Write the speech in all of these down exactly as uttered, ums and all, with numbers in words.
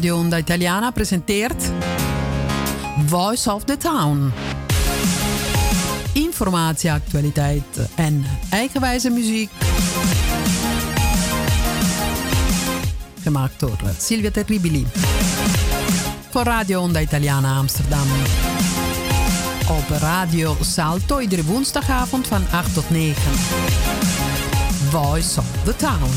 Radio Onda Italiana presenteert Voice of the Town. Informatie, actualiteit en eigenwijze muziek. Gemaakt door Silvia Terribili. Voor Radio Onda Italiana Amsterdam. Op Radio Salto iedere woensdagavond van acht tot negen. Voice of the Town.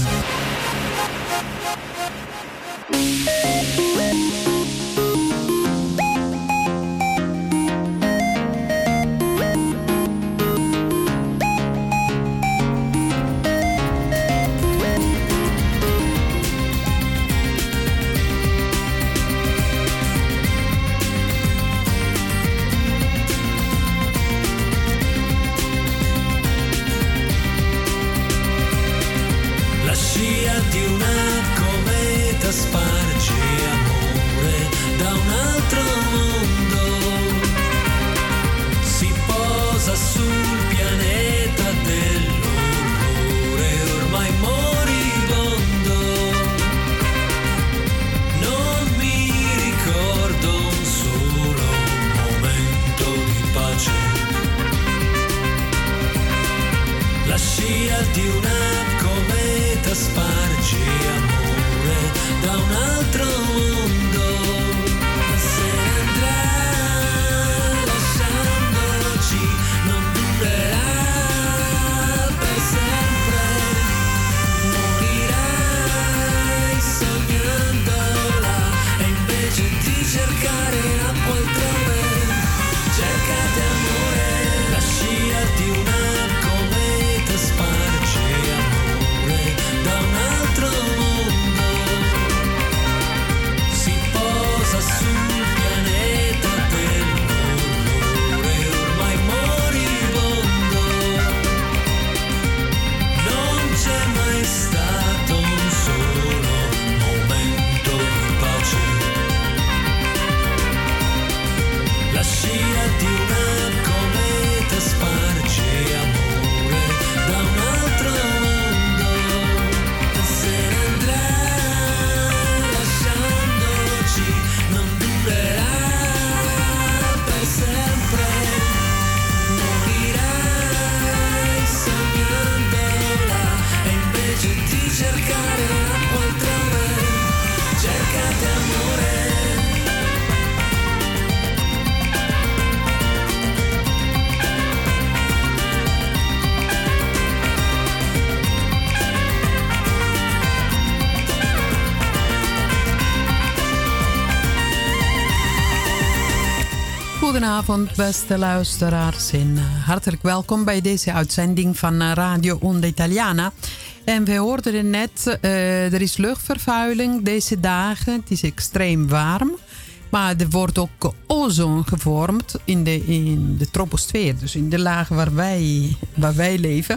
Goedenavond, beste luisteraars en hartelijk welkom bij deze uitzending van Radio Onda Italiana. En we hoorden net, uh, er is luchtvervuiling deze dagen. Het is extreem warm, maar er wordt ook ozon gevormd in de, in de troposfeer, dus in de laag waar wij, waar wij leven.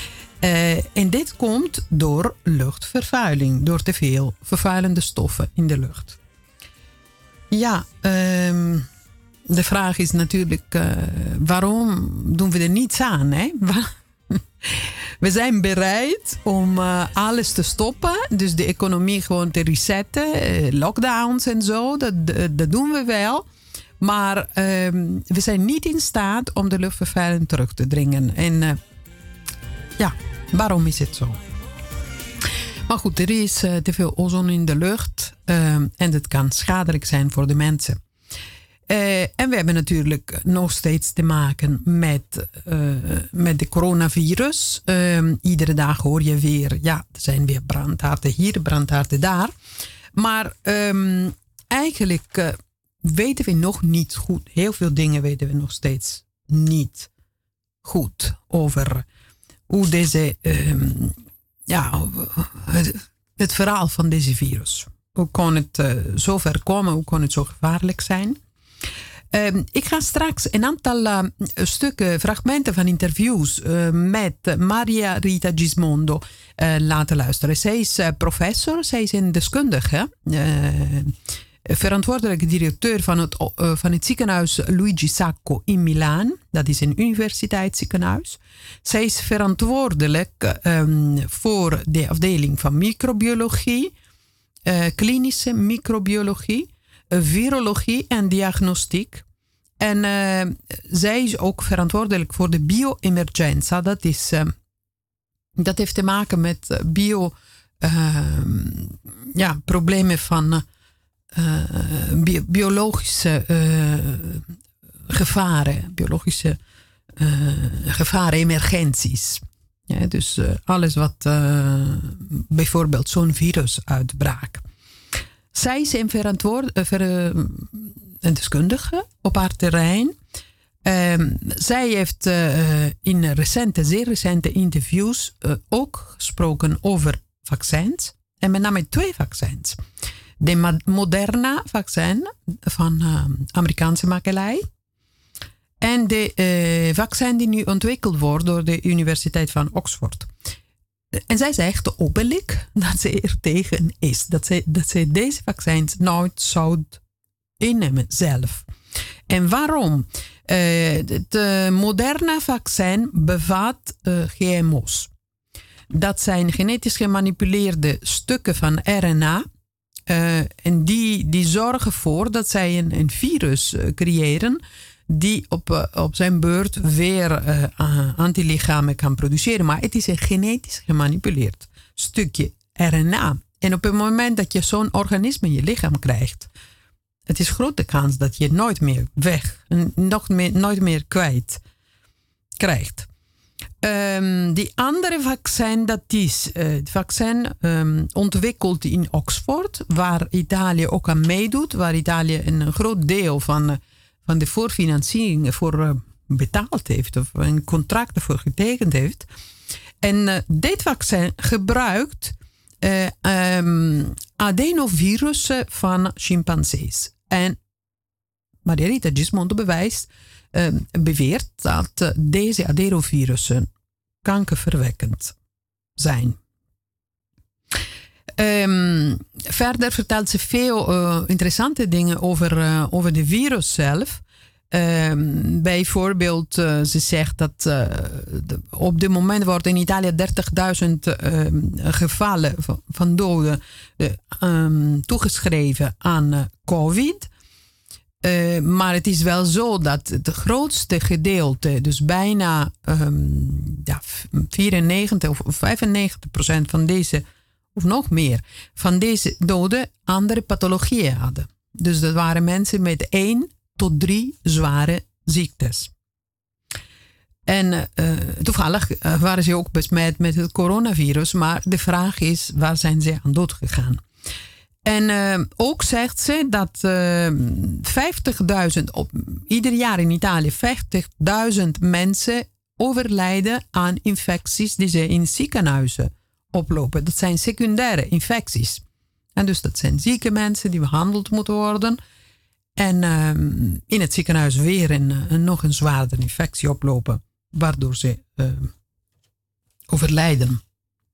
Uh, en dit komt door luchtvervuiling, door te veel vervuilende stoffen in de lucht. Ja, um, de vraag is natuurlijk, uh, waarom doen we er niets aan? Hè? We zijn bereid om uh, alles te stoppen. Dus de economie gewoon te resetten. Uh, lockdowns en zo, dat, dat doen we wel. Maar uh, we zijn niet in staat om de luchtvervuiling terug te dringen. En uh, ja, waarom is het zo? Maar goed, er is uh, te veel ozon in de lucht. Uh, en dat kan schadelijk zijn voor de mensen. Uh, en we hebben natuurlijk nog steeds te maken met, uh, met de coronavirus. Uh, iedere dag hoor je weer, ja, er zijn weer brandhaarden hier, brandhaarden daar. Maar um, eigenlijk uh, weten we nog niet goed. Heel veel dingen weten we nog steeds niet goed over hoe deze, um, ja, het, het verhaal van deze virus. Hoe kon het uh, zo ver komen? Hoe kon het zo gevaarlijk zijn? Uh, ik ga straks een aantal uh, stukken, fragmenten van interviews uh, met Maria Rita Gismondo uh, laten luisteren. Zij is uh, professor, zij is een deskundige, uh, verantwoordelijke directeur van het, uh, van het ziekenhuis Luigi Sacco in Milaan. Dat is een universiteitsziekenhuis. Zij is verantwoordelijk um, voor de afdeling van microbiologie. uh, klinische microbiologie, uh, virologie en diagnostiek. En uh, zij is ook verantwoordelijk voor de bio-emergenza. Dat, is, uh, dat heeft te maken met bio, uh, ja, problemen van uh, bi- biologische uh, gevaren, biologische uh, gevaren, emergenties. Ja, dus uh, alles wat uh, bijvoorbeeld zo'n virusuitbraak. Zij is een verantwoord, uh, ver, uh, een deskundige op haar terrein. Uh, zij heeft uh, in recente, zeer recente interviews uh, ook gesproken over vaccins. En met name twee vaccins. De Moderna-vaccin van uh, Amerikaanse makelij. En de uh, vaccin die nu ontwikkeld wordt door de Universiteit van Oxford. En zij zegt openlijk dat ze er tegen is. Dat ze, dat ze deze vaccins nooit zou innemen zelf. En waarom? Het uh, Moderna-vaccin bevat uh, G M O's. Dat zijn genetisch gemanipuleerde stukken van R N A. Uh, en die, die zorgen ervoor dat zij een, een virus uh, creëren die op, uh, op zijn beurt weer uh, antilichamen kan produceren. Maar het is een genetisch gemanipuleerd stukje R N A. En op het moment dat je zo'n organisme in je lichaam krijgt, het is grote kans dat je het nooit meer weg, nog meer, nooit meer kwijt krijgt. Um, die andere vaccin, dat is uh, het vaccin um, ontwikkeld in Oxford, waar Italië ook aan meedoet, waar Italië een groot deel van, uh, van de voorfinanciering voor uh, betaald heeft, of een contract ervoor getekend heeft. En uh, dit vaccin gebruikt uh, um, adenovirussen van chimpansees. En Margherita Gismondo bewijst, uh, beweert dat uh, deze adenovirussen kankerverwekkend zijn. Um, verder vertelt ze veel uh, interessante dingen over, uh, over de virus zelf. Um, bijvoorbeeld, uh, ze zegt dat uh, de, op dit moment wordt in Italië dertigduizend uh, gevallen van, van doden uh, um, toegeschreven aan uh, COVID. Uh, maar het is wel zo dat het grootste gedeelte, dus bijna um, ja, vierennegentig of vijfennegentig procent van deze, of nog meer, van deze doden andere pathologieën hadden. Dus dat waren mensen met één tot drie zware ziektes. En uh, toevallig uh, waren ze ook besmet met het coronavirus, maar de vraag is, waar zijn ze aan dood gegaan? En uh, ook zegt ze dat uh, vijftigduizend, op, ieder jaar in Italië vijftigduizend mensen overlijden aan infecties die ze in ziekenhuizen oplopen. Dat zijn secundaire infecties. En dus dat zijn zieke mensen die behandeld moeten worden. En uh, in het ziekenhuis weer een, een nog een zwaardere infectie oplopen, waardoor ze uh, overlijden.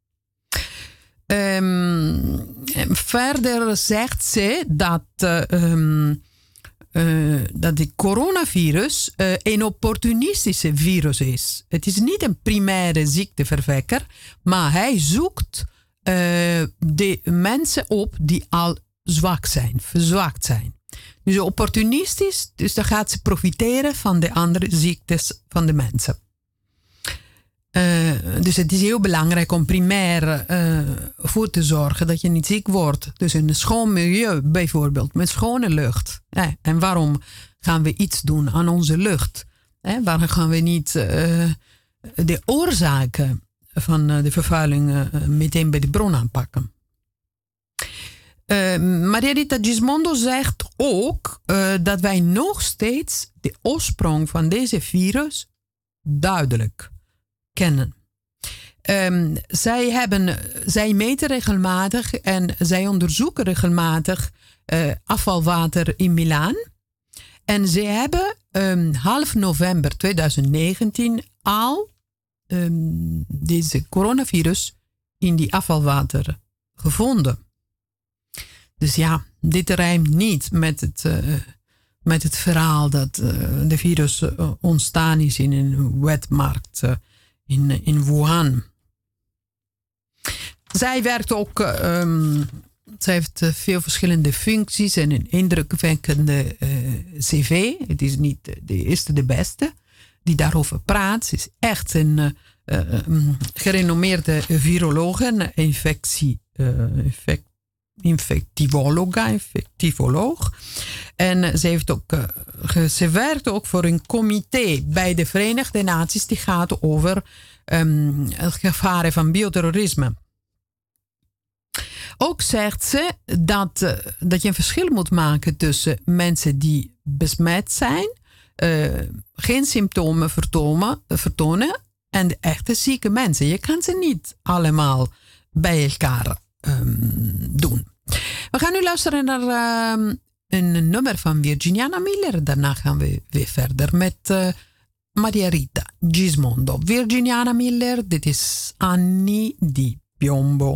Um, verder zegt ze dat, uh, um, uh, dat het coronavirus uh, een opportunistische virus is. Het is niet een primaire ziekteverwekker, maar hij zoekt uh, de mensen op die al zwak zijn, verzwakt zijn. Dus opportunistisch, dus dan gaat ze profiteren van de andere ziektes van de mensen. Uh, dus het is heel belangrijk om primair uh, voor te zorgen dat je niet ziek wordt. Dus in een schoon milieu bijvoorbeeld, met schone lucht. Ja, en waarom gaan we iets doen aan onze lucht? Ja, waarom gaan we niet uh, de oorzaken van uh, de vervuiling uh, meteen bij de bron aanpakken? Uh, Margherita Gismondo zegt ook uh, dat wij nog steeds de oorsprong van deze virus duidelijk kennen. Um, zij, hebben, zij meten regelmatig en zij onderzoeken regelmatig uh, afvalwater in Milaan. En ze hebben um, half november tweeduizend negentien al um, deze coronavirus in die afvalwater gevonden. Dus ja, dit rijmt niet met het, uh, met het verhaal dat uh, de virus uh, ontstaan is in een wetmarkt uh, in, in Wuhan. Zij werkt ook uh, um, Ze heeft uh, veel verschillende functies en een indrukwekkende uh, cv. Het is niet de eerste, de beste die daarover praat. Ze is echt een uh, uh, um, gerenommeerde virologe en infectie, uh, infect, infectivologa, infectivoloog. En uh, ze, heeft ook, uh, ge, ze werkt ook voor een comité bij de Verenigde Naties die gaat over um, het gevaren van bioterrorisme. Ook zegt ze dat, uh, dat je een verschil moet maken tussen mensen die besmet zijn, uh, geen symptomen vertonen, vertonen en de echte zieke mensen. Je kan ze niet allemaal bij elkaar um, doen. We gaan nu luisteren naar uh, een nummer van Virginiana Miller. Daarna gaan we weer verder met uh, Maria Rita Gismondo. Virginiana Miller, dit is Anni di Piombo.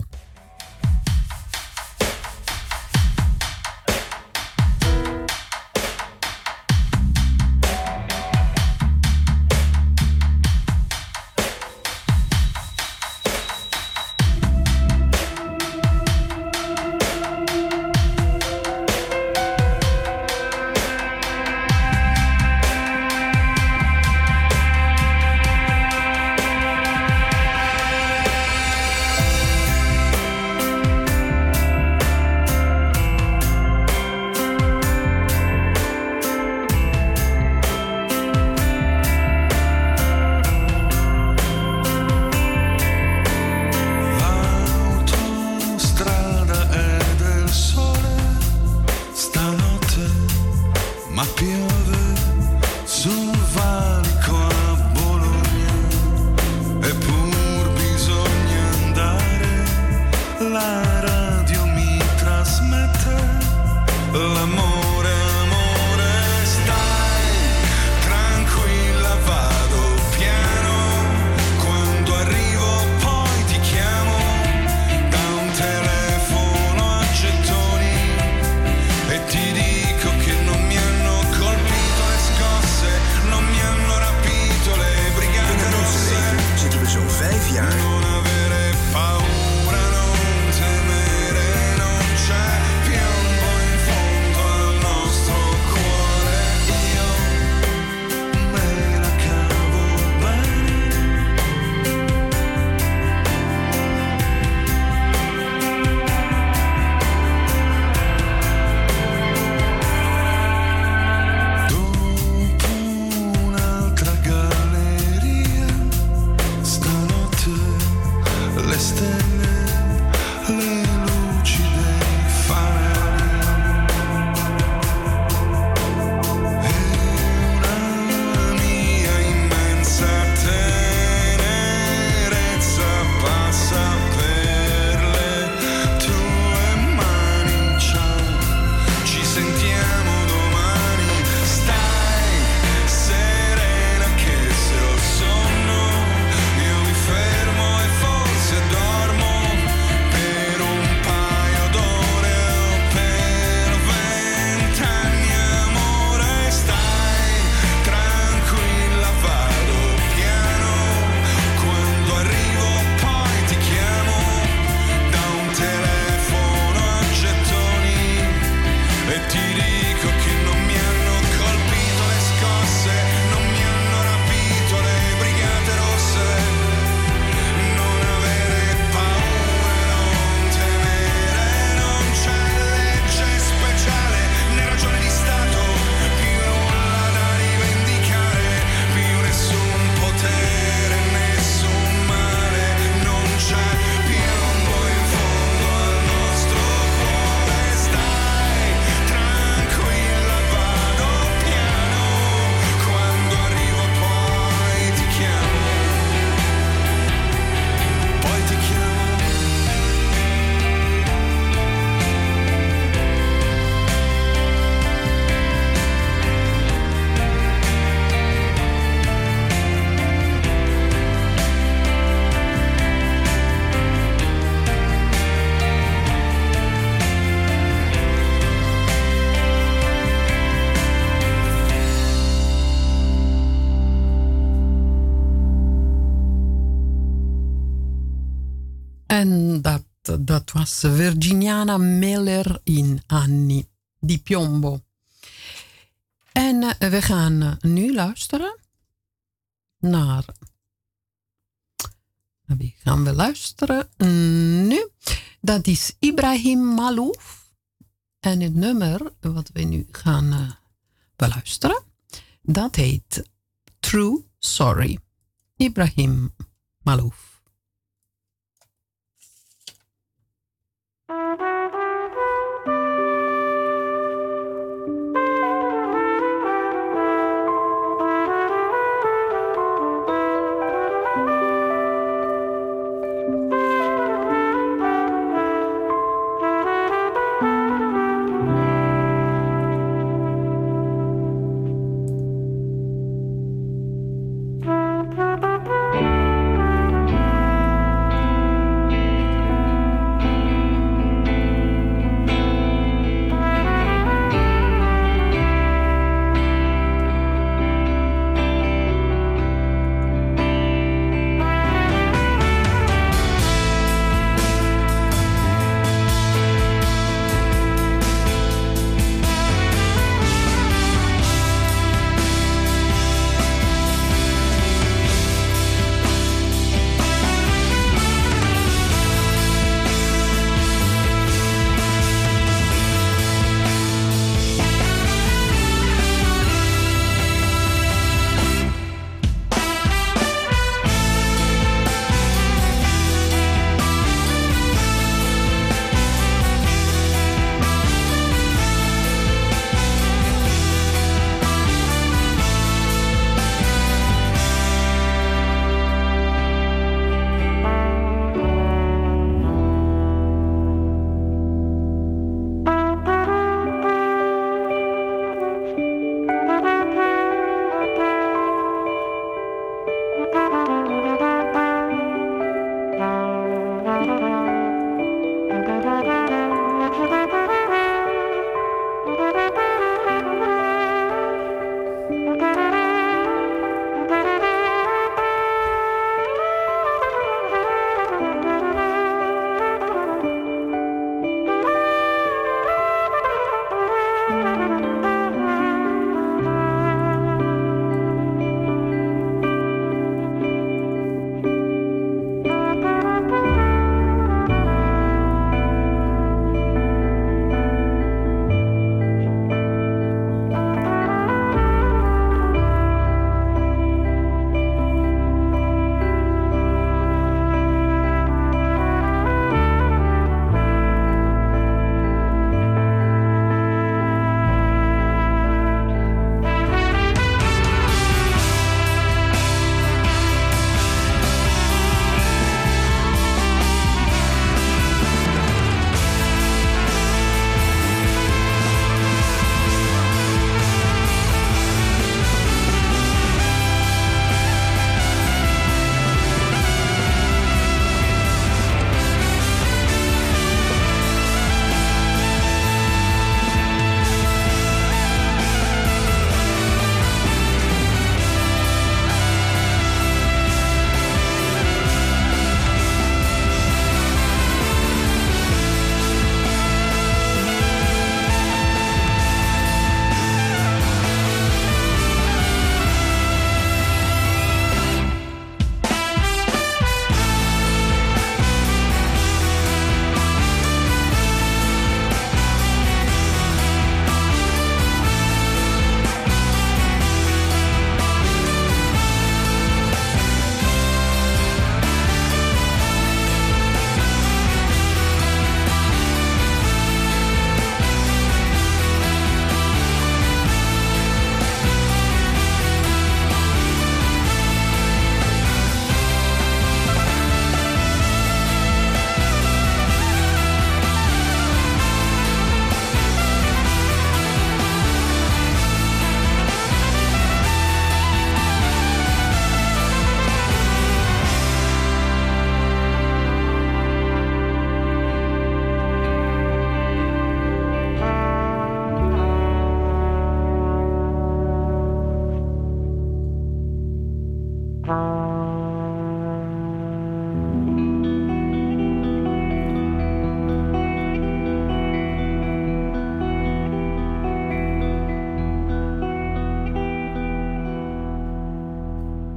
En dat Dat was Virginiana Miller in Anni di Piombo. En uh, we gaan uh, nu luisteren naar... Wie gaan we luisteren nu? Dat is Ibrahim Malouf. En het nummer wat we nu gaan uh, beluisteren, dat heet True Sorry. Ibrahim Malouf.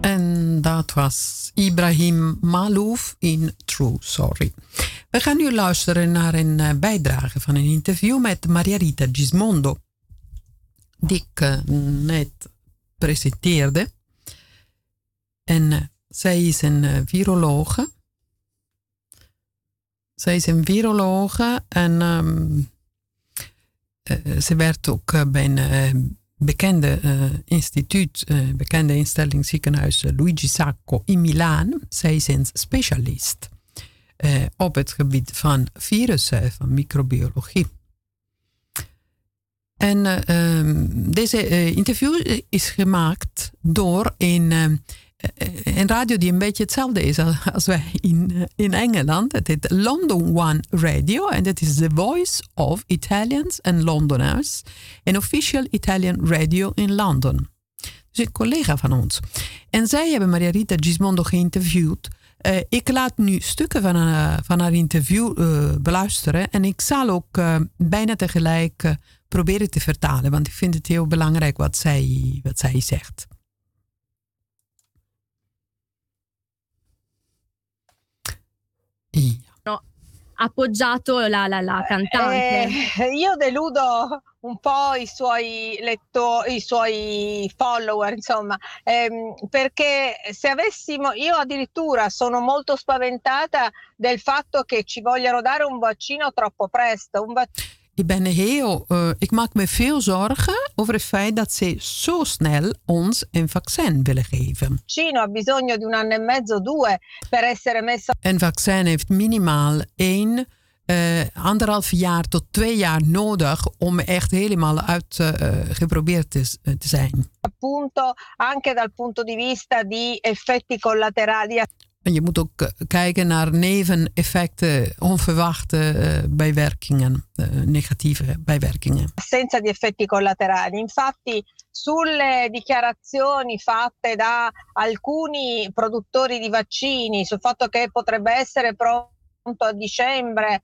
En dat was Ibrahim Malouf in True Sorry. We gaan nu luisteren naar een uh, bijdrage van een interview met Margherita Gismondo, die ik uh, net presenteerde. En uh, zij is een uh, virologe. Zij is een virologe en um, uh, ze werkt ook uh, bij een uh, bekende uh, instituut, uh, bekende instelling ziekenhuis uh, Luigi Sacco in Milaan. Zij is een specialist uh, op het gebied van virussen, van microbiologie. En uh, um, deze uh, interview is gemaakt door een, uh, een radio die een beetje hetzelfde is als wij in, uh, in Engeland. Het heet London One Radio en dat is The Voice of Italians and Londoners. Een official Italian radio in Londen. Dus een collega van ons. En zij hebben Margherita Gismondo geïnterviewd. Uh, ik laat nu stukken van, uh, van haar interview uh, beluisteren. En ik zal ook uh, bijna tegelijk uh, proberen te vertalen. Want ik vind het heel belangrijk wat zij, wat zij zegt. Ja. No, appoggiato la, la, la cantante. Eh, io deludo un po' i suoi lettori, i suoi follower, insomma, ehm, perché se avessimo, io addirittura sono molto spaventata del fatto che ci vogliano dare un vaccino troppo presto. Un vac- Ik ben heel, uh, ik maak me veel zorgen over het feit dat ze zo snel ons een vaccin willen geven. Il vaccino ha bisogno di un anno e mezzo, due, per essere messo. Een vaccin heeft minimaal één, uh, anderhalf jaar tot twee jaar nodig om echt helemaal uitgeprobeerd uh, te, uh, te zijn. Appunto, anche dal punto di vista di effetti collaterali. En je moet ook uh, kijken naar neveneffecten, onverwachte uh, bijwerkingen, uh, negatieve bijwerkingen. Assenza di effetti collaterali. Infatti, sulle dichiarazioni fatte da alcuni produttori di vaccini sul fatto che potrebbe essere pronto a dicembre.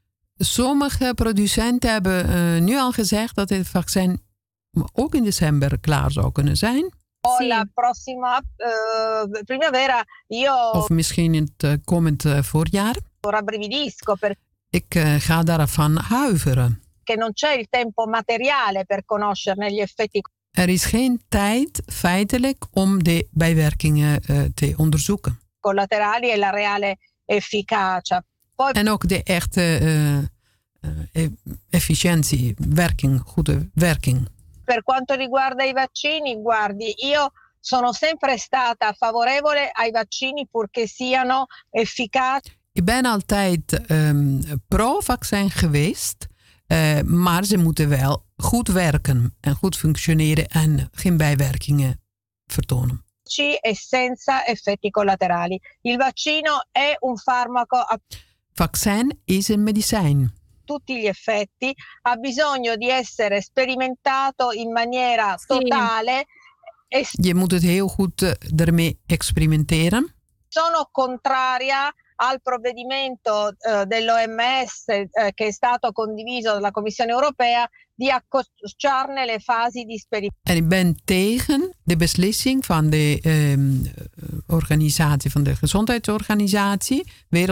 Sommige producenten hebben uh, nu al gezegd dat het vaccin ook in december klaar zou kunnen zijn. Sì. La prossima uh, primavera io of misschien in het uh, komend uh, voorjaar. Rabbrividisco per ik uh, ga daarvan huiveren. Che non c'è il tempo materiale per conoscerne gli effetti. Er is geen tijd feitelijk om de bijwerkingen uh, te onderzoeken. Collaterali e la reale efficacia. Poi... En ook de echte uh, uh, efficiëntie, werking, goede werking. Per quanto riguarda i vaccini, guardi, io sono sempre stata favorevole ai vaccini purché siano efficaci. Ik ben altijd um, pro-vaccin geweest, uh, maar ze moeten wel goed werken en goed functioneren en geen bijwerkingen vertonen. E senza effetti collaterali. Il vaccino è un farmaco. Vaccin is een medicijn. Tutti gli effetti, ha bisogno di essere sperimentato in maniera totale. Sì. Je moet het heel goed uh, ermee experimenteren. Sono contraria al provvedimento uh, dell'O M S uh, che è stato condiviso dalla Commissione Europea di accorciarne le fasi di sperimentazione. En ik ben tegen de beslissing van de um, organisatie, van de Gezondheidsorganisatie,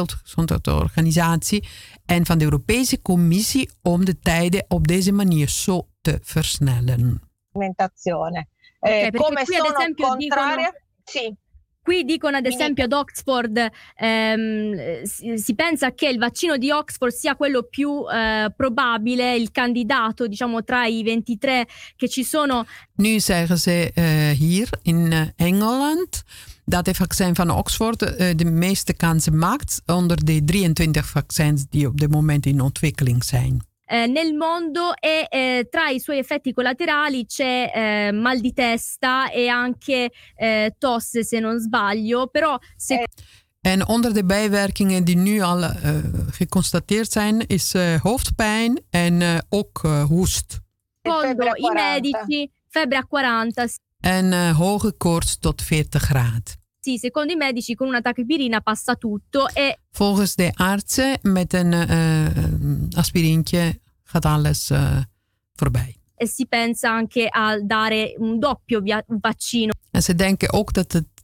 Wereldgezondheidsorganisatie en van de Europese Commissie om de tijden op deze manier zo te versnellen. Sperimentazione. Okay, eh, come qui, sono ad esempio, contraria? Dicono... Sì. Qui dicono ad esempio ad Oxford ehm, si, si pensa che il vaccino di Oxford sia quello più eh, probabile, il candidato diciamo tra i ventitré che ci sono. Nu zeggen ze uh, hier in uh, Engeland dat het vaccin van Oxford uh, de meeste kansen maakt onder de drieëntwintig vaccins die op dit moment in ontwikkeling zijn. Eh, nel mondo e eh, tra i suoi effetti collaterali c'è eh, mal di testa e anche eh, tosse se non sbaglio, però se... En onder de bijwerkingen die nu al uh, geconstateerd zijn is uh, hoofdpijn en uh, ook uh, hoest. Secondo i medici febbre a quaranta. En uh, hoge koorts tot veertig graden. Sì, secondo i medici con una tachipirina passa tutto e... Volgens de artsen met een uh, aspirintje gaat alles uh, voorbij. E si pensa anche a dare un doppio via- vaccino. En ze denken ook dat het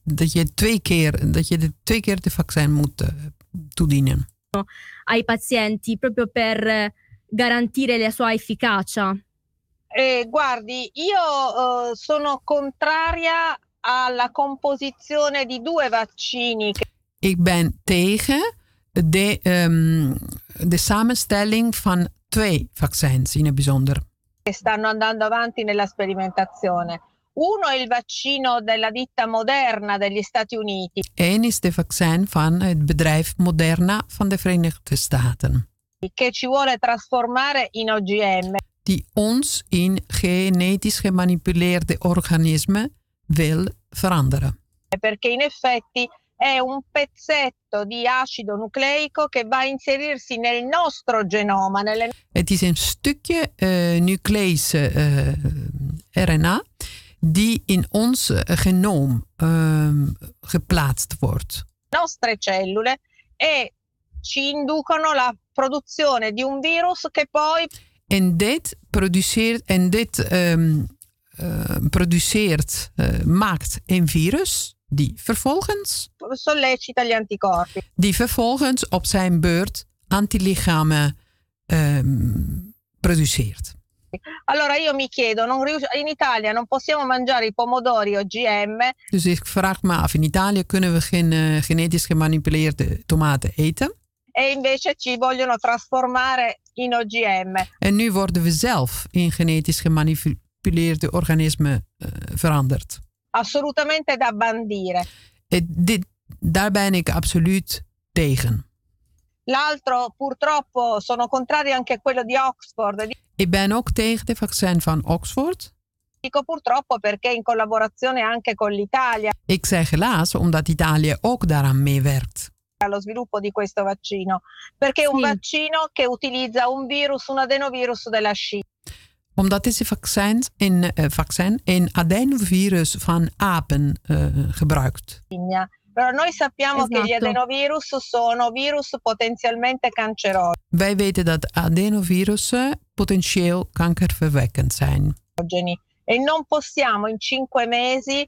dat je twee keer, dat je de, twee keer de vaccin moet uh, toedienen. Ai pazienti proprio per uh, garantire la sua efficacia. Eh, guardi, io uh, sono contraria alla composizione di due vaccini. Ik ben tegen de, um, de samenstelling van twee vaccins in het bijzonder. Che stanno andando avanti nella sperimentazione. Uno è il vaccino della ditta Moderna degli Stati Uniti. Eén is de vaccin van het bedrijf Moderna van de Verenigde Staten. Che ci vuole trasformare in O G M. Die ons in genetisch gemanipuleerde organismen wil veranderen. Perché in effetti è un pezzetto di acido nucleico che va a inserirsi nel nostro genoma. Nelle... Het is een stukje uh, nucleïsche uh, R N A die in ons uh, genoom uh, geplaatst wordt. Nostre cellule e ci inducono la produzione di un virus che poi... En dit produceert, en dit um, uh, produceert uh, maakt een virus die vervolgens sollecita gli anticorpi. Die vervolgens op zijn beurt antilichamen um, produceert. Allora io mi chiedo, non rius- in Italia non possiamo mangiare i pomodori O G M. Dus ik vraag me af, in Italië kunnen we geen uh, genetisch gemanipuleerde tomaten eten. E invece ci vogliono trasformare in O G M. En nu worden we zelf in genetisch gemanipuleerde organismen uh, veranderd. Assolutamente da bandire. E dit, daar ben ik absoluut tegen. L'altro, purtroppo, sono contraria anche a quello di Oxford. Ik ben ook tegen de vaccin van Oxford. Dico purtroppo perché in collaborazione anche con l'Italia. Ik zeg helaas omdat Italië ook daaraan meewerkt. Allo sviluppo di questo vaccino. Perché è un sì. vaccino che utilizza un virus, un adenovirus della scimmia. Omdat deze vaccin een, uh, vaccin een adenovirus van apen uh, gebruikt. Però noi sappiamo esatto. che gli adenovirus sono virus potenzialmente cancerogeni. Wij weten dat adenovirussen potentieel kankerverwekkend zijn. E non possiamo in cinque mesi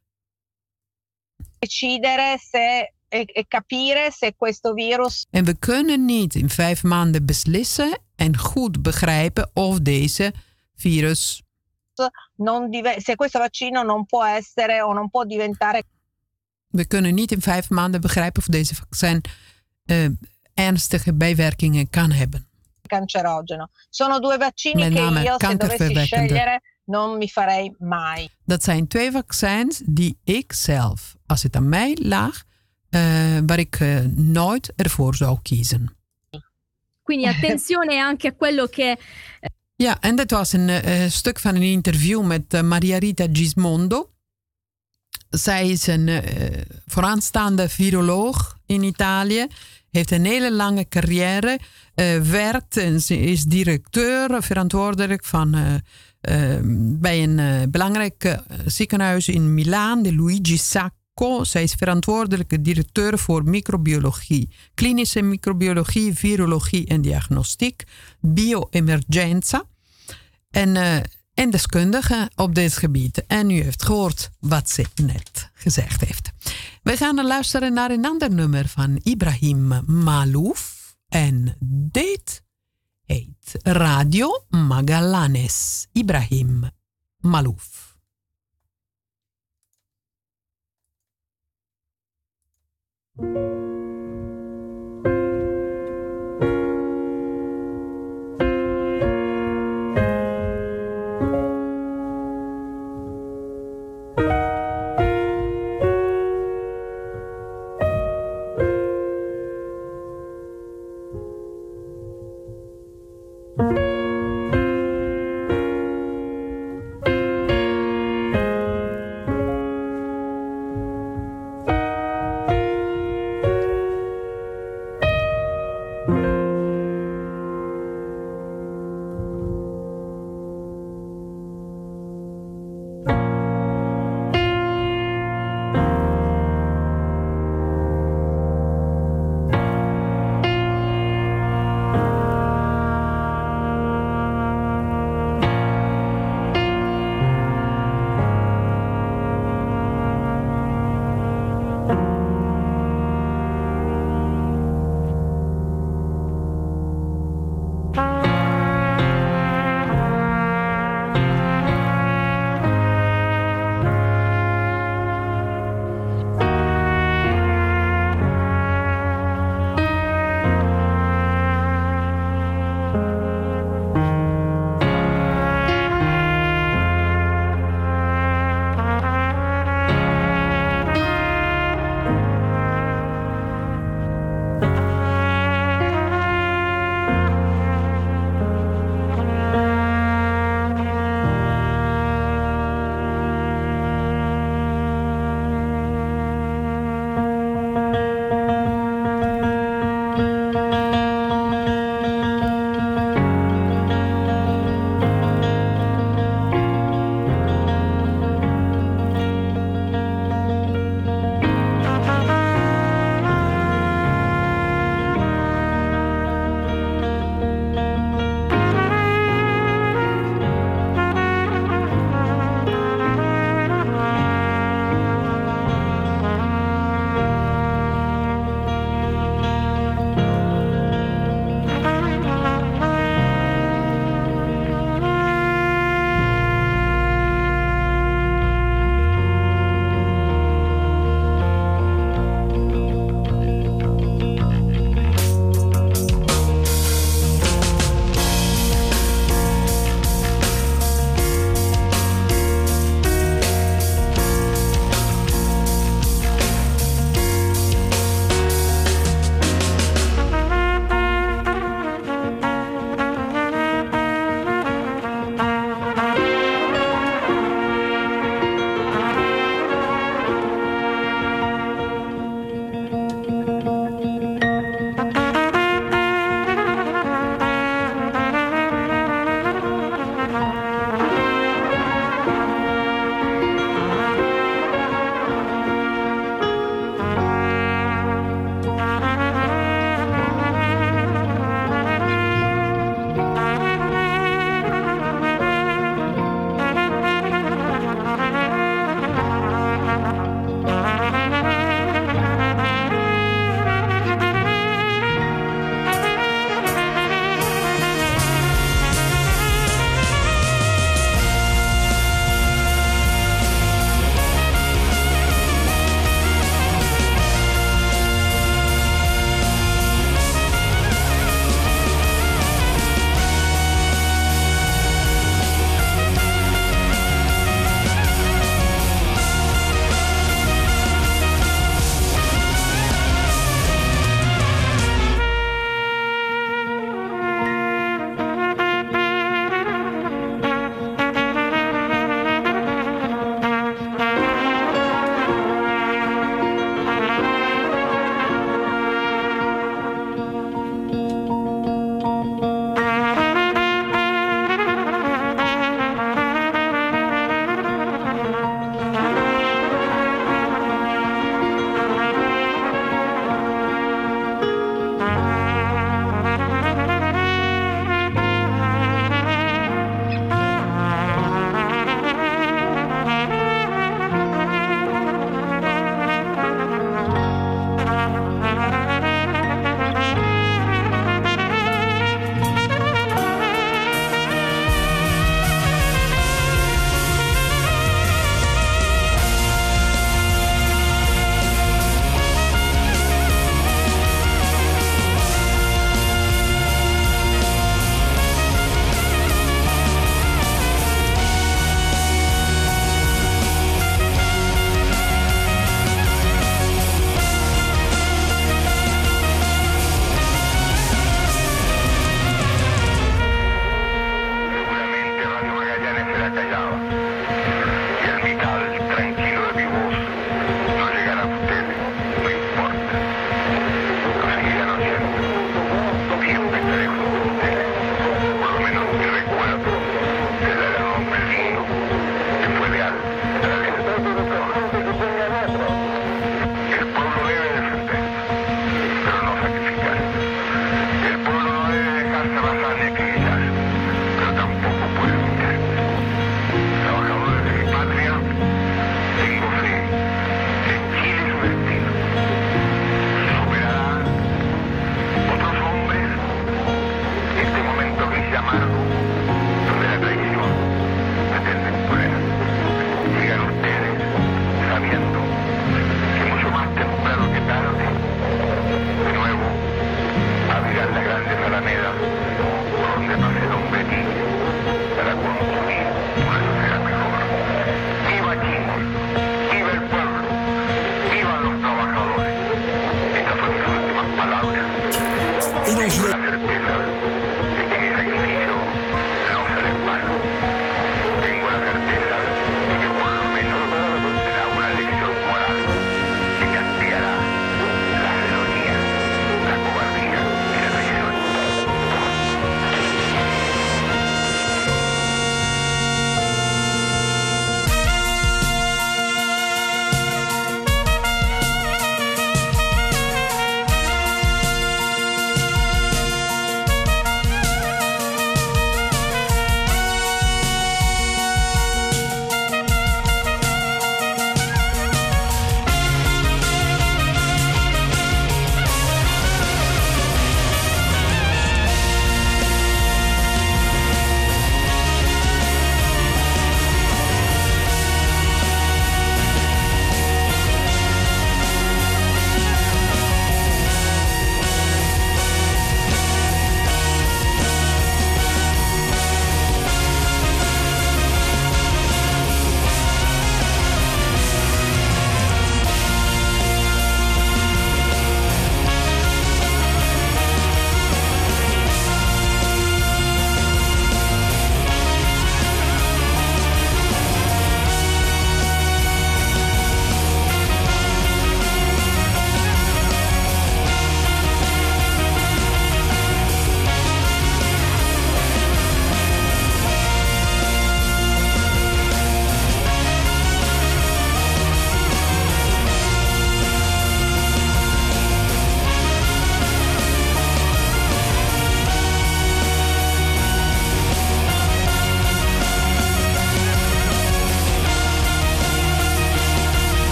decidere se e, e capire se questo virus. En we kunnen niet in vijf maanden beslissen en goed begrijpen of deze virus. Non dive- se questo vaccino non può essere o non può diventare. We kunnen niet in vijf maanden begrijpen of deze vaccin uh, ernstige bijwerkingen kan hebben. Cancerogeno. Sono due vaccini che io se dovessi scegliere non mi farei mai. Dat zijn twee vaccins die ik zelf, als het aan mij lag, uh, waar ik uh, nooit ervoor zou kiezen. Quindi attenzione anche a quello che... Ja, en dat was een uh, stuk van een interview met uh, Maria Rita Gismondo. Zij is een uh, vooraanstaande viroloog in Italië. Heeft een hele lange carrière. Uh, werkt en ze is directeur, verantwoordelijk van, uh, uh, bij een uh, belangrijk uh, ziekenhuis in Milaan, de Luigi Sacco. Zij is verantwoordelijke directeur voor microbiologie, klinische microbiologie, virologie en diagnostiek, bioemergenza. En, uh, en deskundige op dit gebied. En u heeft gehoord wat ze net gezegd heeft. We gaan luisteren naar een ander nummer van Ibrahim Malouf. En dit heet Radio Magallanes. Ibrahim Malouf.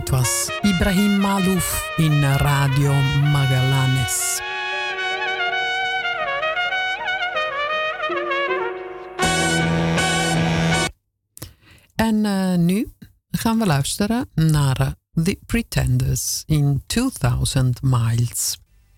dit was Ibrahim Malouf in Radio Magallanes. En uh, nu gaan we luisteren naar uh, The Pretenders in two thousand Miles.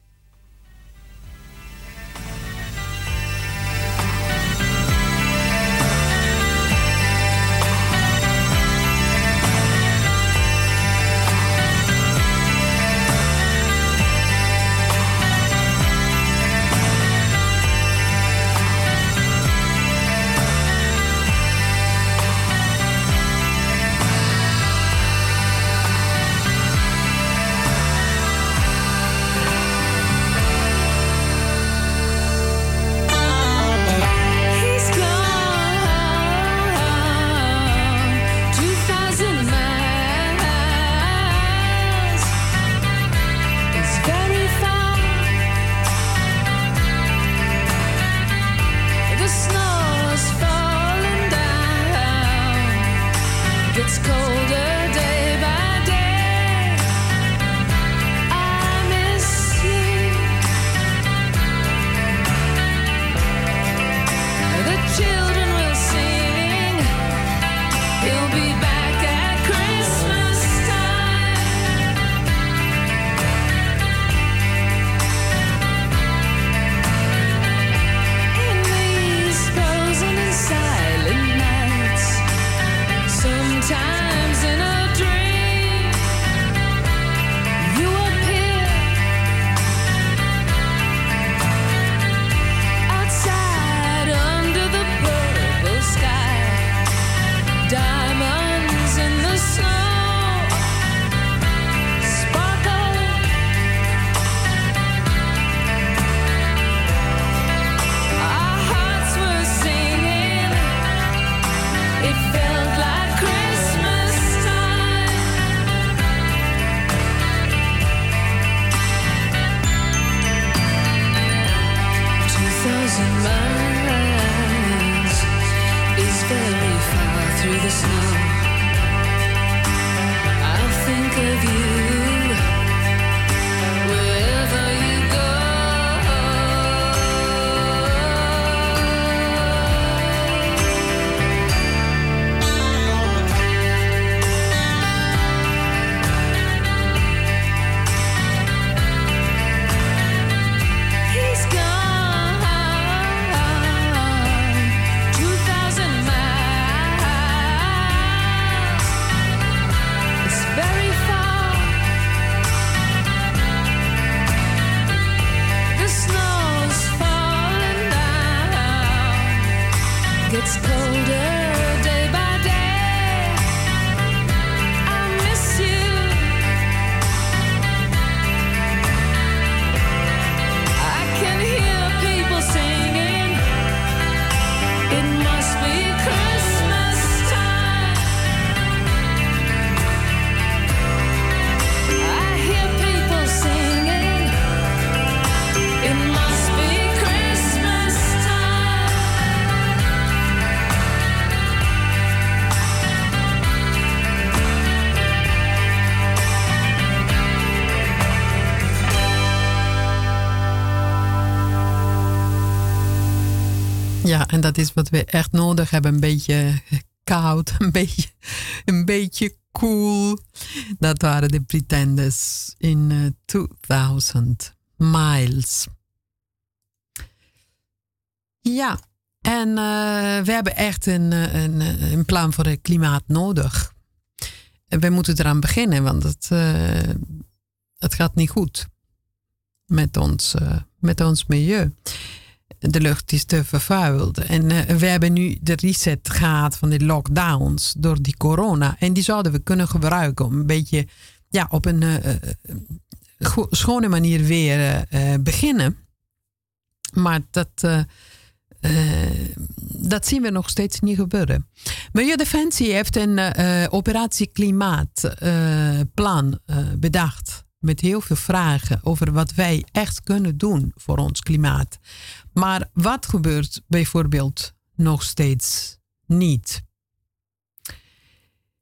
Ja, en dat is wat we echt nodig hebben. Een beetje koud, een beetje, een beetje cool. Dat waren de Pretenders in uh, two thousand Miles. Ja, en uh, we hebben echt een, een, een plan voor het klimaat nodig. En we moeten eraan beginnen, want het, uh, het gaat niet goed met ons, uh, met ons milieu. De lucht is te vervuild. En uh, we hebben nu de reset gehad van de lockdowns door die corona. En die zouden we kunnen gebruiken om een beetje ja, op een uh, go- schone manier weer uh, beginnen. Maar dat, uh, uh, dat zien we nog steeds niet gebeuren. Milieudefensie heeft een uh, operatie klimaatplan uh, uh, bedacht. Met heel veel vragen over wat wij echt kunnen doen voor ons klimaat. Maar wat gebeurt bijvoorbeeld nog steeds niet?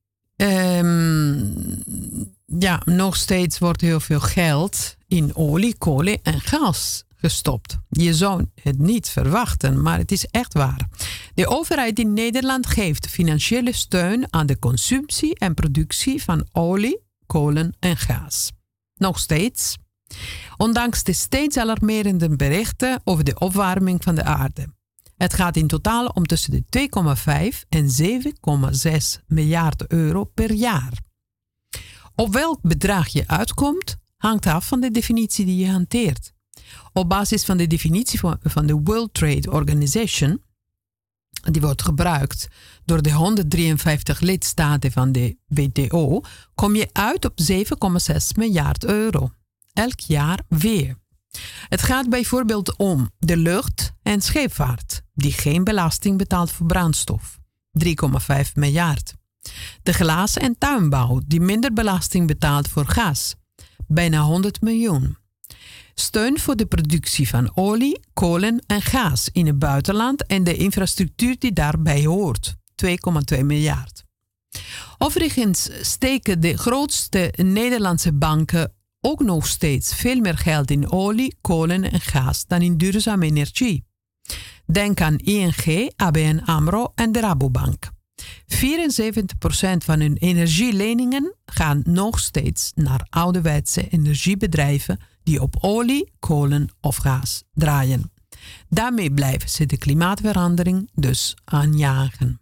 Um, ja, nog steeds wordt heel veel geld in olie, kolen en gas gestopt. Je zou het niet verwachten, maar het is echt waar. De overheid in Nederland geeft financiële steun aan de consumptie en productie van olie, kolen en gas. Nog steeds. Ondanks de steeds alarmerende berichten over de opwarming van de aarde. Het gaat in totaal om tussen de twee komma vijf en zeven komma zes miljard euro per jaar. Op welk bedrag je uitkomt, hangt af van de definitie die je hanteert. Op basis van de definitie van de World Trade Organization, die wordt gebruikt door de honderddrieënvijftig lidstaten van de W T O, kom je uit op zeven komma zes miljard euro. Elk jaar weer. Het gaat bijvoorbeeld om de lucht- en scheepvaart, die geen belasting betaalt voor brandstof. drie komma vijf miljard. De glas- en tuinbouw, die minder belasting betaalt voor gas. Bijna honderd miljoen. Steun voor de productie van olie, kolen en gas in het buitenland en de infrastructuur die daarbij hoort. twee komma twee miljard. Overigens steken de grootste Nederlandse banken ook nog steeds veel meer geld in olie, kolen en gas dan in duurzame energie. Denk aan I N G, A B N AMRO en de Rabobank. vierenzeventig procent van hun energieleningen gaan nog steeds naar ouderwetse energiebedrijven die op olie, kolen of gas draaien. Daarmee blijven ze de klimaatverandering dus aanjagen.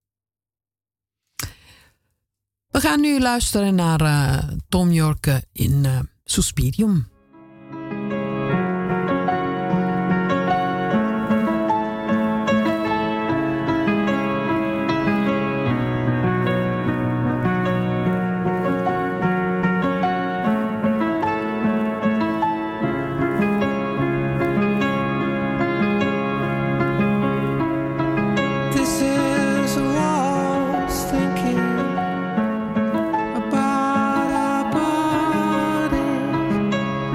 We gaan nu luisteren naar uh, Thom Yorke in uh, Suspirium. About our bodies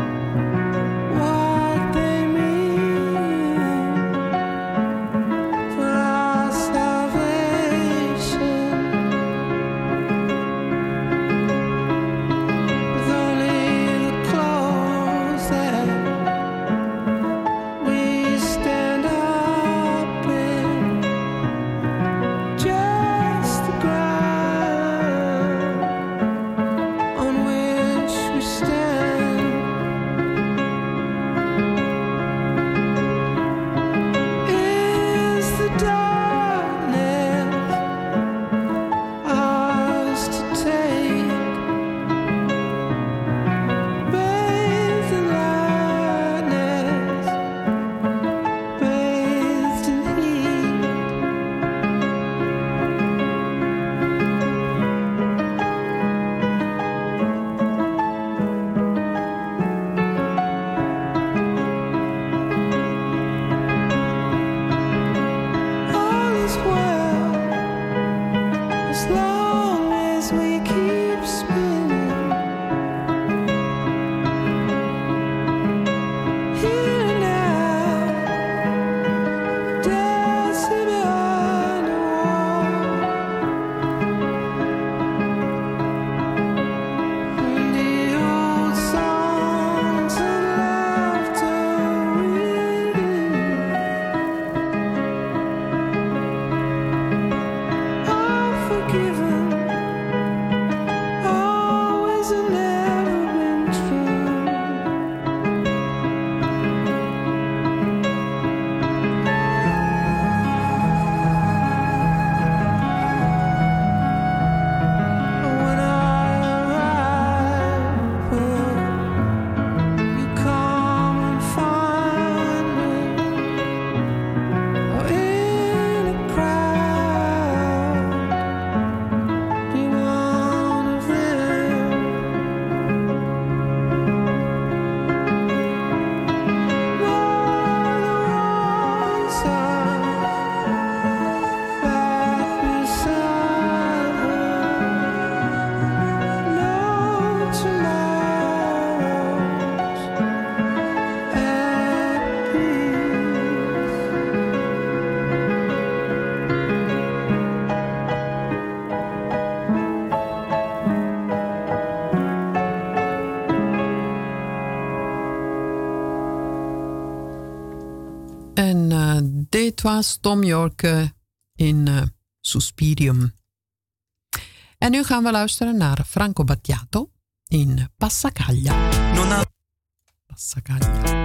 was Tom York uh, in uh, Suspirium. En nu gaan we luisteren naar Franco Battiato in Passacaglia. Non ha... Passacaglia.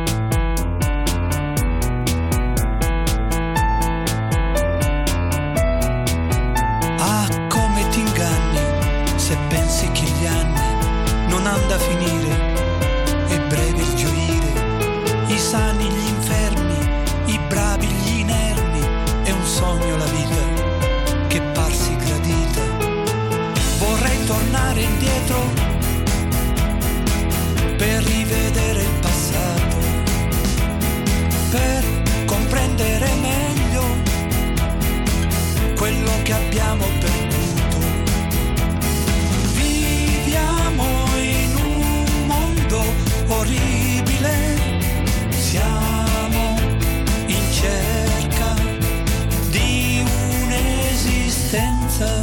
Ah, come ti inganni se pensi che gli anni non hanno da finire, è breve il gioire, i sani, gli infermi, i bravi, gli inermi, è un sogno la vita che parsi gradita. Vorrei tornare indietro per rivedere il passato, per comprendere meglio quello che abbiamo perduto. Viviamo in un mondo orribile, siamo in cerca di un'esistenza.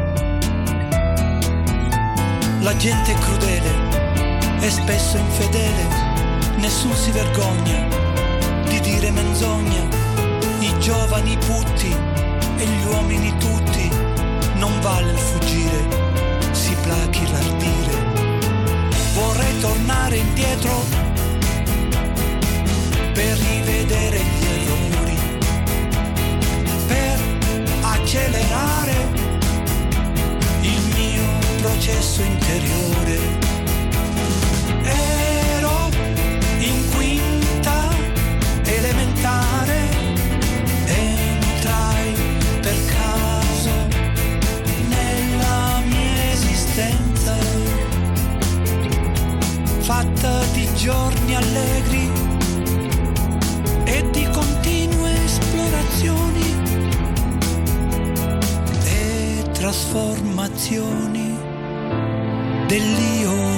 La gente è crudele e spesso infedele, nessun si vergogna di dire menzogna. I giovani putti e gli uomini tutti, non vale il fuggire, si plachi l'ardire. Vorrei tornare indietro per rivedere gli errori, per accelerare il mio processo interiore. Ero in quinta elementare, entrai per caso nella mia esistenza, fatta di giorni allegri e di continue esplorazioni e trasformazioni dell'io.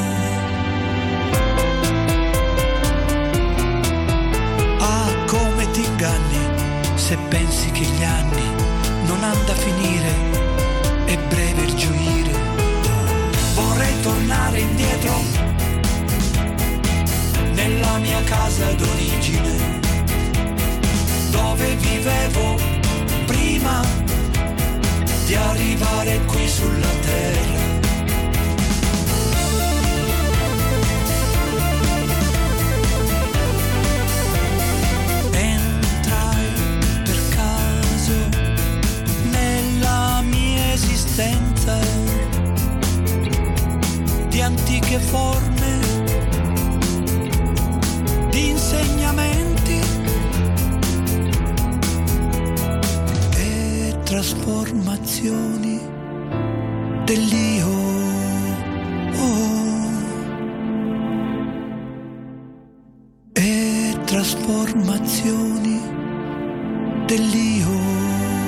Ah, come ti inganni se pensi che gli anni non hanno da finire, è breve il gioire. Vorrei tornare indietro nella mia casa d'origine, dove vivevo prima di arrivare qui sulla terra. Entrai per caso nella mia esistenza di antiche forme, di insegnamenti e trasformazioni dell'io. Oh. E trasformazioni dell'io.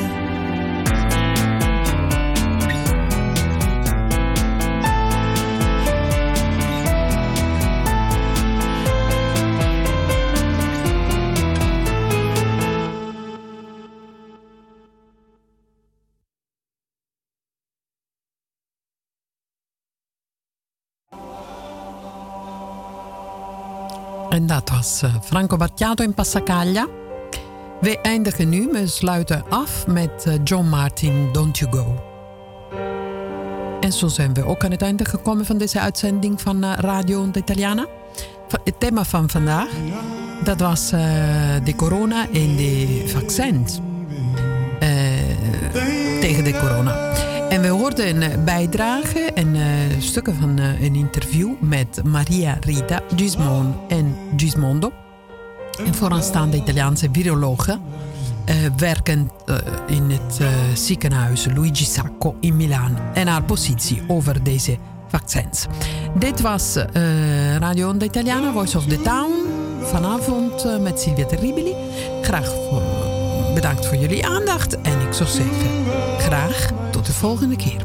En dat was uh, Franco Battiato in Passacaglia. We eindigen nu, we sluiten af met uh, John Martin, Don't You Go. En zo zijn we ook aan het einde gekomen van deze uitzending van uh, Radio Onda Italiana. Het thema van vandaag, dat was uh, de corona en de vaccins uh, tegen de corona. En we hoorden een bijdrage en uh, stukken van uh, een interview met Maria Rita Gismon en Gismondo. Een vooraanstaande Italiaanse virologe, uh, werkend uh, in het uh, ziekenhuis Luigi Sacco in Milaan. En haar positie over deze vaccins. Dit was uh, Radio Onda Italiana, Voice of the Town. Vanavond uh, met Silvia Terribili. Graag voor, uh, bedankt voor jullie aandacht. En ik zou zeggen, graag tot de volgende keer.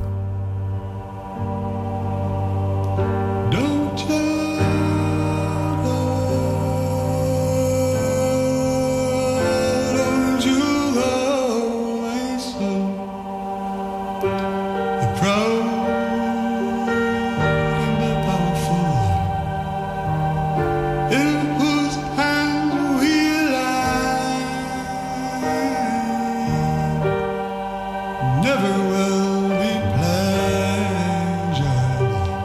In whose hands we lie. never will be pleasure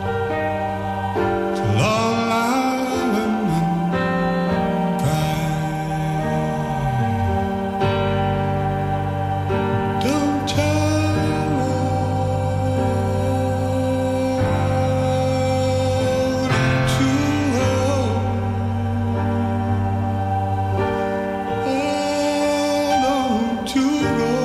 till all our women cry. Don't travel, don't you go, oh, don't you go.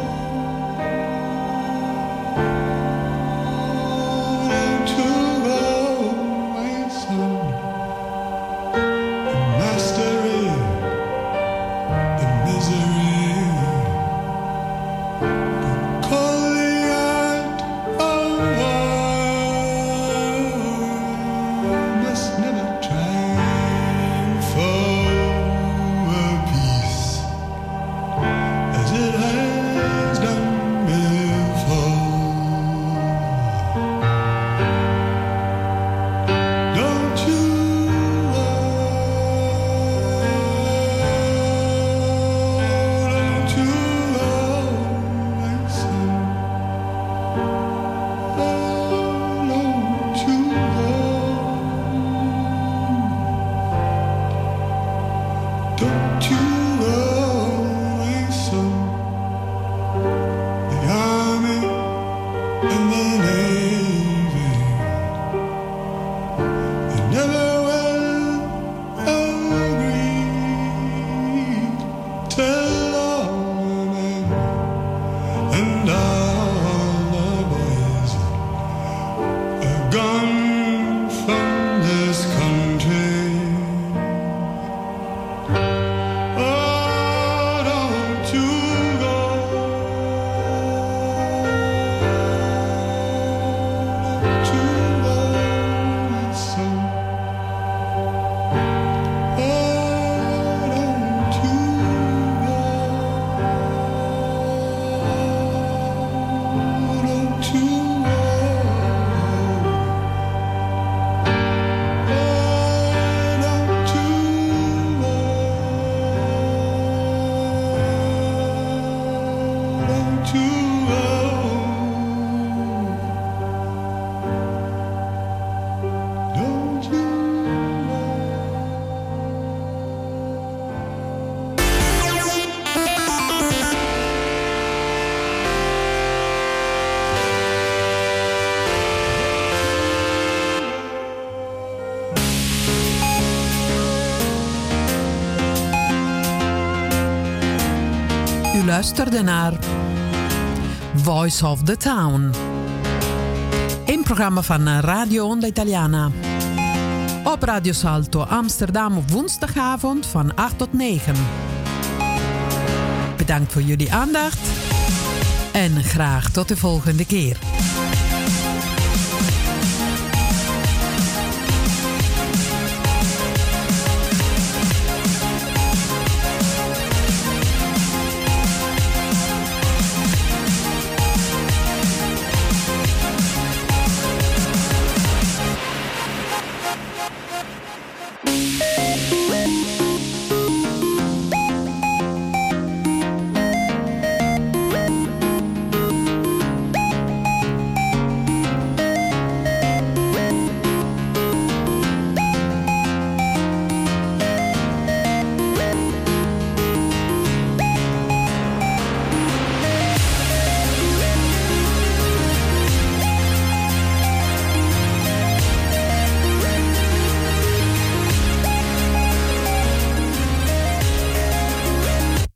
U luisterde naar Voice of the Town. Een programma van Radio Onda Italiana. Op Radio Salto Amsterdam op woensdagavond van acht tot negen. Bedankt voor jullie aandacht. En graag tot de volgende keer.